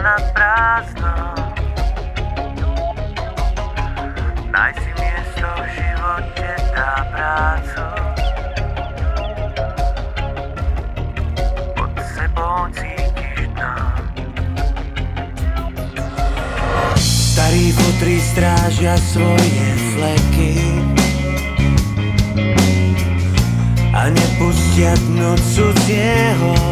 na prázdno. Nájď si miesto v živote, dá prácu. Pod sebou cítiš dno. Starí fotry strážia svoje fleky a nepustia dno cudzieho.